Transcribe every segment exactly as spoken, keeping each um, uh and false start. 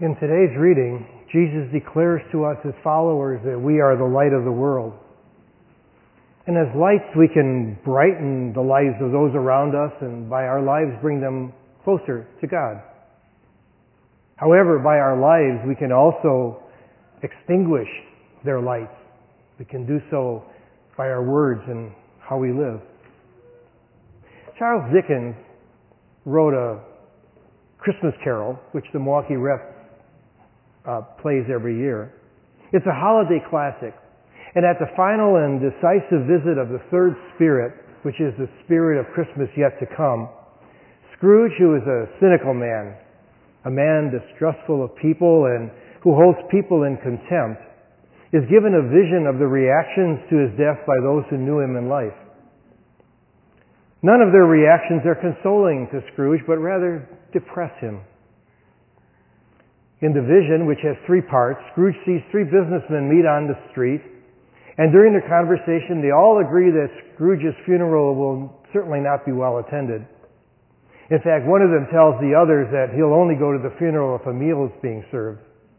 In today's reading, Jesus declares to us as followers that we are the light of the world. And as lights, we can brighten the lives of those around us and by our lives bring them closer to God. However, by our lives, we can also extinguish their lights. We can do so by our words and how we live. Charles Dickens wrote a Christmas Carol, which the Milwaukee Rep uh, plays every year. It's a holiday classic. And at the final and decisive visit of the third spirit, which is the spirit of Christmas yet to come, Scrooge, who is a cynical man, a man distrustful of people and who holds people in contempt, is given a vision of the reactions to his death by those who knew him in life. None of their reactions are consoling to Scrooge, but rather depress him. In the vision, which has three parts, Scrooge sees three businessmen meet on the street, and during their conversation, they all agree that Scrooge's funeral will certainly not be well attended. In fact, one of them tells the others that he'll only go to the funeral if a meal is being served.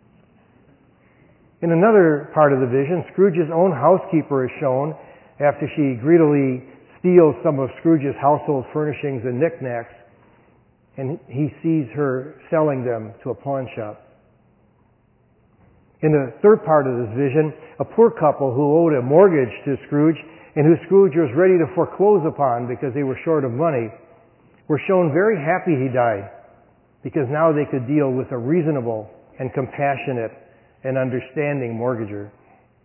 In another part of the vision, Scrooge's own housekeeper is shown after she greedily steals some of Scrooge's household furnishings and knickknacks, and he sees her selling them to a pawn shop. In the third part of this vision, a poor couple who owed a mortgage to Scrooge and who Scrooge was ready to foreclose upon because they were short of money were shown very happy he died because now they could deal with a reasonable and compassionate and understanding mortgager.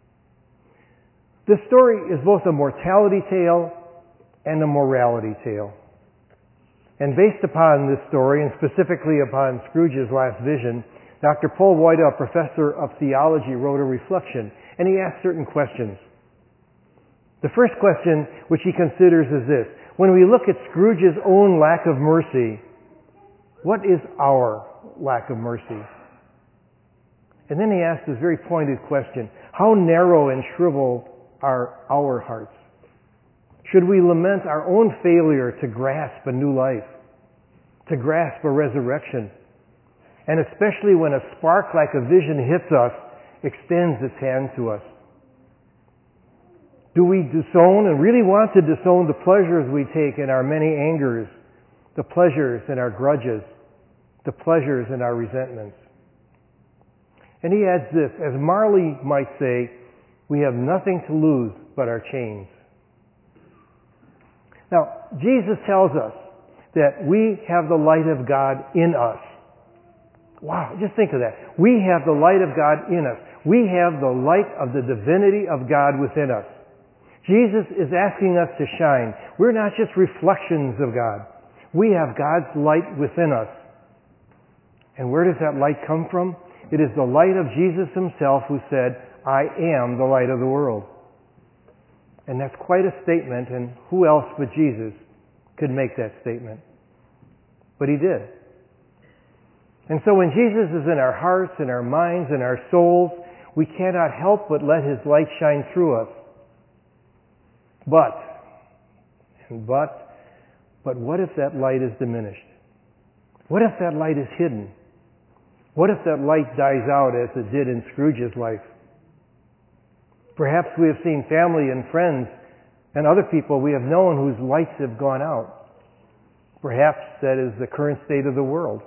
This story is both a mortality tale and a morality tale. And based upon this story, and specifically upon Scrooge's last vision, Doctor Paul Woida, a professor of theology, wrote a reflection, and he asked certain questions. The first question which he considers is this: when we look at Scrooge's own lack of mercy, what is our lack of mercy? And then he asked this very pointed question: how narrow and shriveled are our hearts? Should we lament our own failure to grasp a new life, to grasp a resurrection? And especially when a spark like a vision hits us, extends its hand to us. Do we disown and really want to disown the pleasures we take in our many angers, the pleasures in our grudges, the pleasures in our resentments? And he adds this: as Marley might say, we have nothing to lose but our chains. Now, Jesus tells us that we have the light of God in us. Wow, just think of that. We have the light of God in us. We have the light of the divinity of God within us. Jesus is asking us to shine. We're not just reflections of God. We have God's light within us. And where does that light come from? It is the light of Jesus himself who said, I am the light of the world. And that's quite a statement, and who else but Jesus could make that statement? But he did. And so when Jesus is in our hearts, in our minds, in our souls, we cannot help but let his light shine through us. But, and but, but what if that light is diminished? What if that light is hidden? What if that light dies out as it did in Scrooge's life? Perhaps we have seen family and friends and other people we have known whose lights have gone out. Perhaps that is the current state of the world.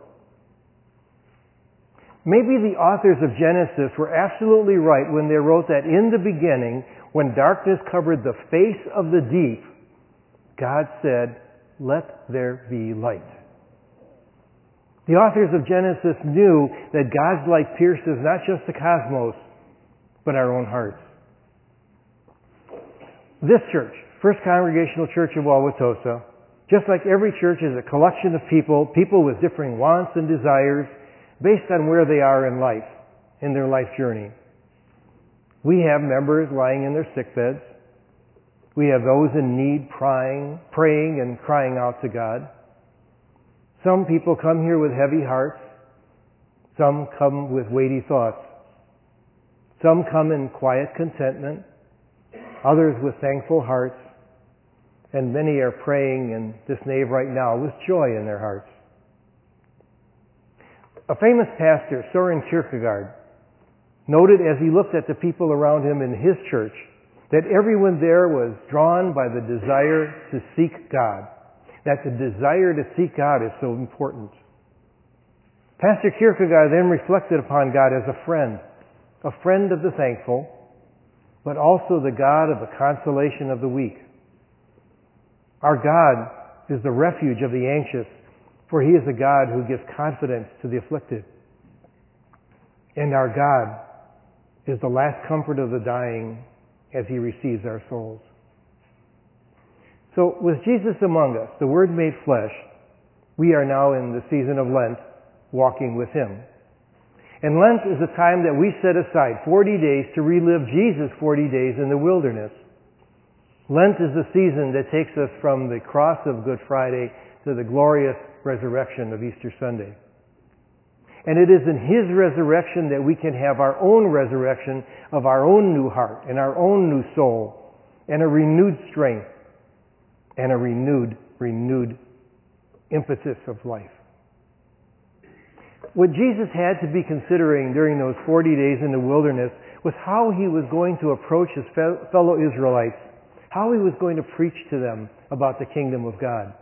Maybe the authors of Genesis were absolutely right when they wrote that in the beginning, when darkness covered the face of the deep, God said, let there be light. The authors of Genesis knew that God's light pierces not just the cosmos, but our own hearts. This church, First Congregational Church of Wauwatosa, just like every church, is a collection of people, people with differing wants and desires, based on where they are in life, in their life journey. We have members lying in their sick beds. We have those in need praying, praying and crying out to God. Some people come here with heavy hearts. Some come with weighty thoughts. Some come in quiet contentment. Others with thankful hearts. And many are praying in this nave right now with joy in their hearts. A famous pastor, Soren Kierkegaard, noted as he looked at the people around him in his church that everyone there was drawn by the desire to seek God, that the desire to seek God is so important. Pastor Kierkegaard then reflected upon God as a friend, a friend of the thankful, but also the God of the consolation of the weak. Our God is the refuge of the anxious, for He is a God who gives confidence to the afflicted. And our God is the last comfort of the dying as He receives our souls. So with Jesus among us, the Word made flesh, we are now in the season of Lent, walking with Him. And Lent is a time that we set aside forty days to relive Jesus' forty days in the wilderness. Lent is the season that takes us from the cross of Good Friday to the glorious resurrection of Easter Sunday. And it is in His resurrection that we can have our own resurrection of our own new heart and our own new soul and a renewed strength and a renewed, renewed impetus of life. What Jesus had to be considering during those forty days in the wilderness was how He was going to approach His fellow Israelites, how He was going to preach to them about the kingdom of God.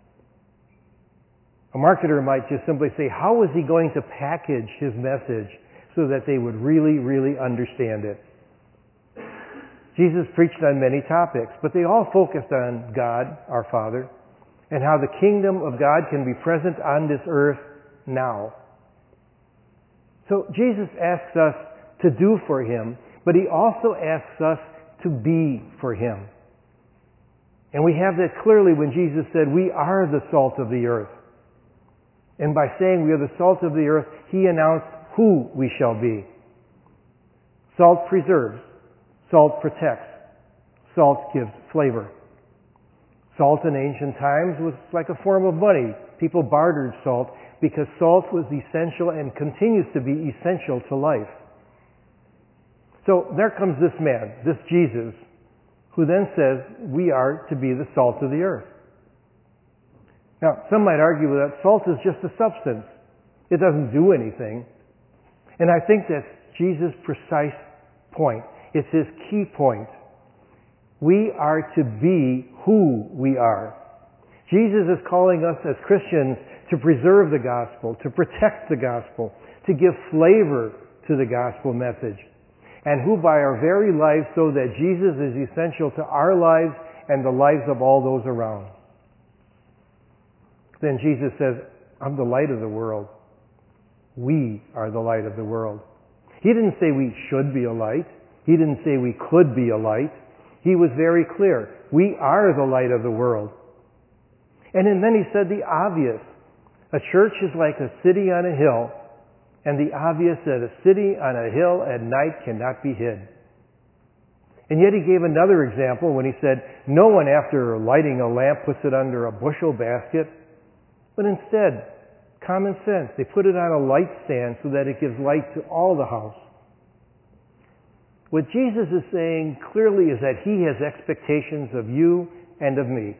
A marketer might just simply say, how is He going to package His message so that they would really, really understand it? Jesus preached on many topics, but they all focused on God, our Father, and how the kingdom of God can be present on this earth now. So Jesus asks us to do for Him, but He also asks us to be for Him. And we have that clearly when Jesus said, we are the salt of the earth. And by saying we are the salt of the earth, He announced who we shall be. Salt preserves. Salt protects. Salt gives flavor. Salt in ancient times was like a form of money. People bartered salt because salt was essential and continues to be essential to life. So there comes this man, this Jesus, who then says we are to be the salt of the earth. Now, some might argue that salt is just a substance. It doesn't do anything. And I think that's Jesus' precise point. It's His key point. We are to be who we are. Jesus is calling us as Christians to preserve the gospel, to protect the gospel, to give flavor to the gospel message, and who by our very lives show that Jesus is essential to our lives and the lives of all those around. Then Jesus says, I'm the light of the world. We are the light of the world. He didn't say we should be a light. He didn't say we could be a light. He was very clear. We are the light of the world. And then He said the obvious. A church is like a city on a hill, and the obvious that a city on a hill at night cannot be hid. And yet He gave another example when He said, no one after lighting a lamp puts it under a bushel basket, but instead, common sense, they put it on a light stand so that it gives light to all the house. What Jesus is saying clearly is that He has expectations of you and of me.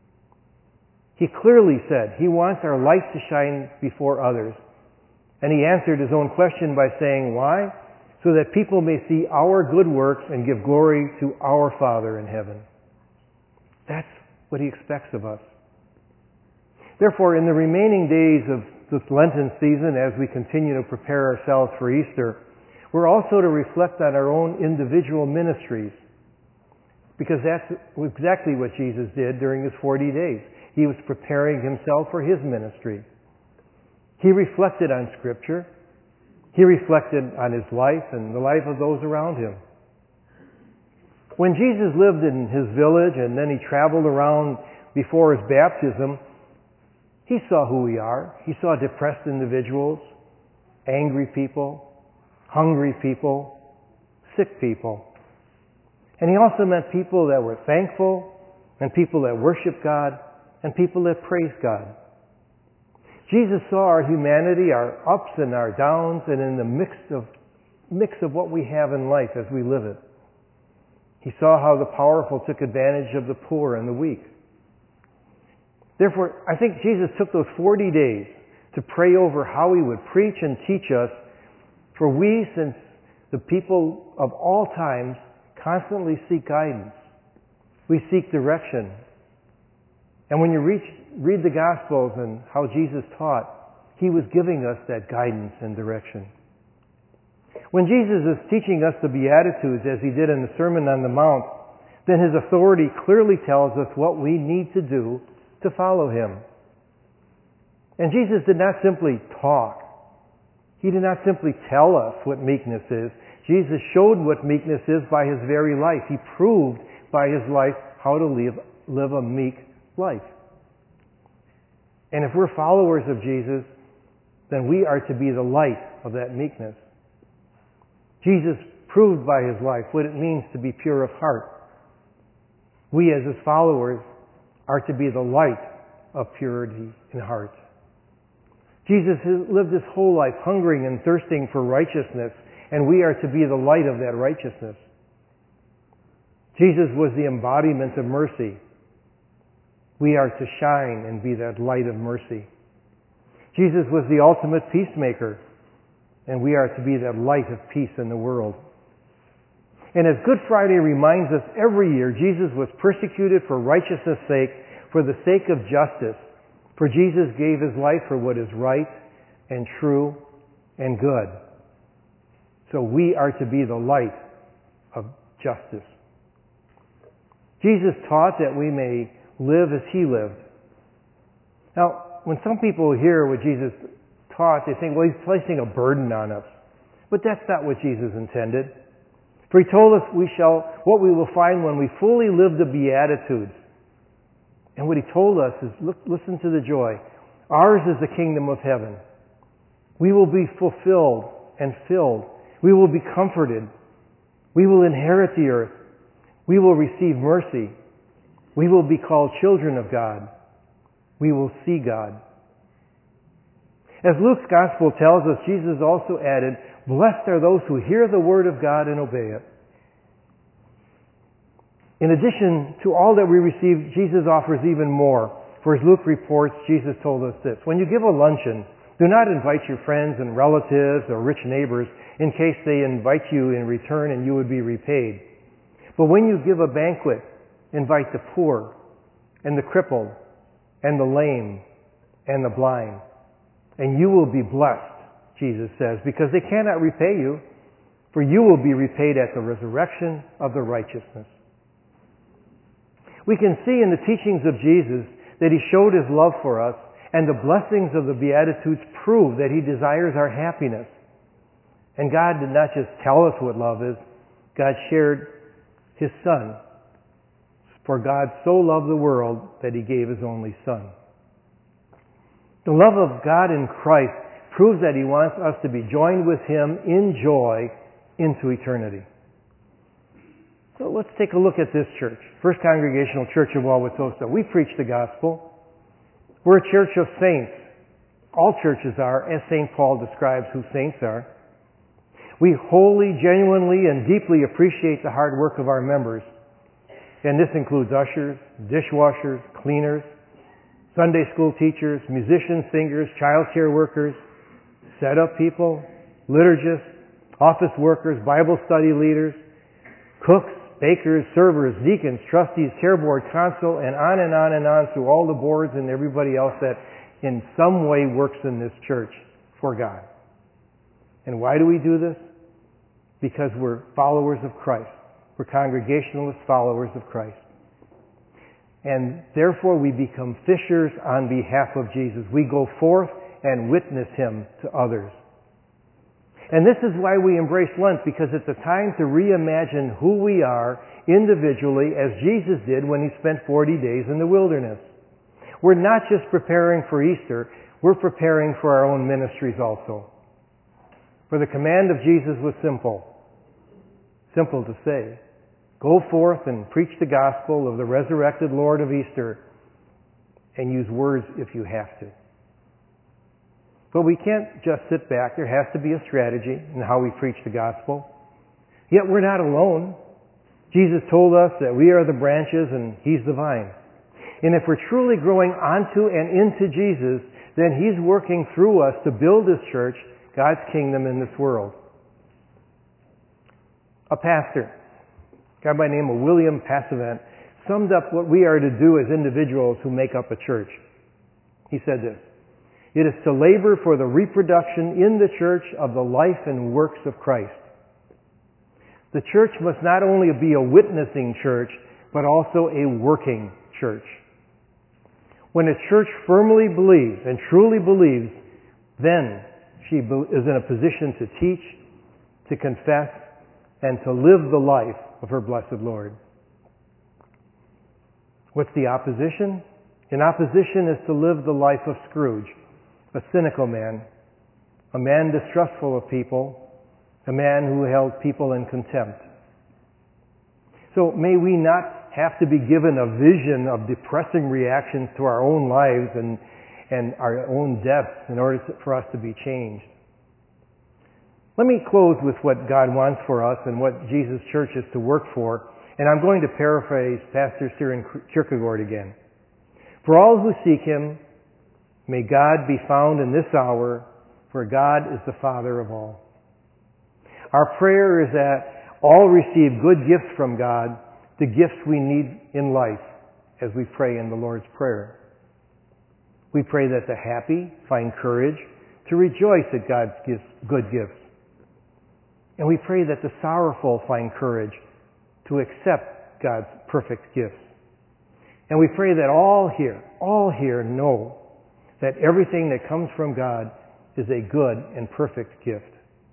He clearly said He wants our light to shine before others. And He answered His own question by saying, why? So that people may see our good works and give glory to our Father in heaven. That's what He expects of us. Therefore, in the remaining days of this Lenten season, as we continue to prepare ourselves for Easter, we're also to reflect on our own individual ministries, because that's exactly what Jesus did during His forty days. He was preparing Himself for His ministry. He reflected on Scripture. He reflected on His life and the life of those around Him. When Jesus lived in His village and then He traveled around before His baptism, He saw who we are. He saw depressed individuals, angry people, hungry people, sick people. And He also met people that were thankful, and people that worship God, and people that praise God. Jesus saw our humanity, our ups and our downs, and in the mix of, mix of what we have in life as we live it. He saw how the powerful took advantage of the poor and the weak. Therefore, I think Jesus took those forty days to pray over how He would preach and teach us. For we, since the people of all times, constantly seek guidance. We seek direction. And when you reach, read the Gospels and how Jesus taught, He was giving us that guidance and direction. When Jesus is teaching us the Beatitudes, as He did in the Sermon on the Mount, then His authority clearly tells us what we need to do to follow Him. And Jesus did not simply talk. He did not simply tell us what meekness is. Jesus showed what meekness is by His very life. He proved by His life how to live, live a meek life. And if we're followers of Jesus, then we are to be the light of that meekness. Jesus proved by His life what it means to be pure of heart. We as His followers are to be the light of purity in heart. Jesus lived His whole life hungering and thirsting for righteousness, and we are to be the light of that righteousness. Jesus was the embodiment of mercy. We are to shine and be that light of mercy. Jesus was the ultimate peacemaker, and we are to be that light of peace in the world. And as Good Friday reminds us every year, Jesus was persecuted for righteousness' sake, for the sake of justice. For Jesus gave His life for what is right and true and good. So we are to be the light of justice. Jesus taught that we may live as He lived. Now, when some people hear what Jesus taught, they think, well, He's placing a burden on us. But that's not what Jesus intended. For He told us we shall, what we will find when we fully live the Beatitudes. And what He told us is, look, listen to the joy. Ours is the kingdom of heaven. We will be fulfilled and filled. We will be comforted. We will inherit the earth. We will receive mercy. We will be called children of God. We will see God. As Luke's gospel tells us, Jesus also added, blessed are those who hear the word of God and obey it. In addition to all that we receive, Jesus offers even more. For as Luke reports, Jesus told us this: when you give a luncheon, do not invite your friends and relatives or rich neighbors in case they invite you in return and you would be repaid. But when you give a banquet, invite the poor and the crippled and the lame and the blind. And you will be blessed, Jesus says, because they cannot repay you, for you will be repaid at the resurrection of the righteousness. We can see in the teachings of Jesus that He showed His love for us, and the blessings of the Beatitudes prove that He desires our happiness. And God did not just tell us what love is, God shared His Son. For God so loved the world that He gave His only Son. The love of God in Christ proves that He wants us to be joined with Him in joy into eternity. So let's take a look at this church, First Congregational Church of Wauwatosa. We preach the gospel. We're a church of saints. All churches are, as Saint Paul describes who saints are. We wholly, genuinely, and deeply appreciate the hard work of our members. And this includes ushers, dishwashers, cleaners, Sunday school teachers, musicians, singers, child care workers, setup people, liturgists, office workers, Bible study leaders, cooks, bakers, servers, deacons, trustees, care board, council, and on and on and on through all the boards and everybody else that in some way works in this church for God. And why do we do this? Because we're followers of Christ. We're Congregationalist followers of Christ. And therefore we become fishers on behalf of Jesus. We go forth and witness Him to others. And this is why we embrace Lent, because it's a time to reimagine who we are individually as Jesus did when He spent forty days in the wilderness. We're not just preparing for Easter, we're preparing for our own ministries also. For the command of Jesus was simple. Simple to say. Go forth and preach the gospel of the resurrected Lord of Easter, and use words if you have to. But we can't just sit back. There has to be a strategy in how we preach the gospel. Yet we're not alone. Jesus told us that we are the branches and He's the vine. And if we're truly growing onto and into Jesus, then He's working through us to build His church, God's kingdom in this world. A pastor, a guy by the name of William Passavant, summed up what we are to do as individuals who make up a church. He said this: "It is to labor for the reproduction in the church of the life and works of Christ. The church must not only be a witnessing church, but also a working church. When a church firmly believes and truly believes, then she is in a position to teach, to confess, and to live the life of her blessed Lord." What's the opposition? In opposition is to live the life of Scrooge, a cynical man, a man distrustful of people, a man who held people in contempt. So may we not have to be given a vision of depressing reactions to our own lives and, and our own deaths in order to, for us to be changed. Let me close with what God wants for us and what Jesus' church is to work for. And I'm going to paraphrase Pastor Søren Kierkegaard again. "For all who seek Him, may God be found in this hour, for God is the Father of all." Our prayer is that all receive good gifts from God, the gifts we need in life, as we pray in the Lord's Prayer. We pray that the happy find courage to rejoice at God's gifts, good gifts. And we pray that the sorrowful find courage to accept God's perfect gifts. And we pray that all here, all here know that everything that comes from God is a good and perfect gift.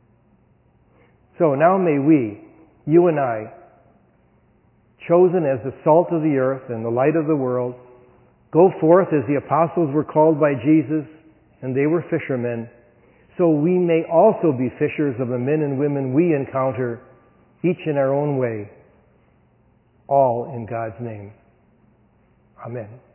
So now may we, you and I, chosen as the salt of the earth and the light of the world, go forth as the apostles were called by Jesus, and they were fishermen, so we may also be fishers of the men and women we encounter, each in our own way, all in God's name. Amen.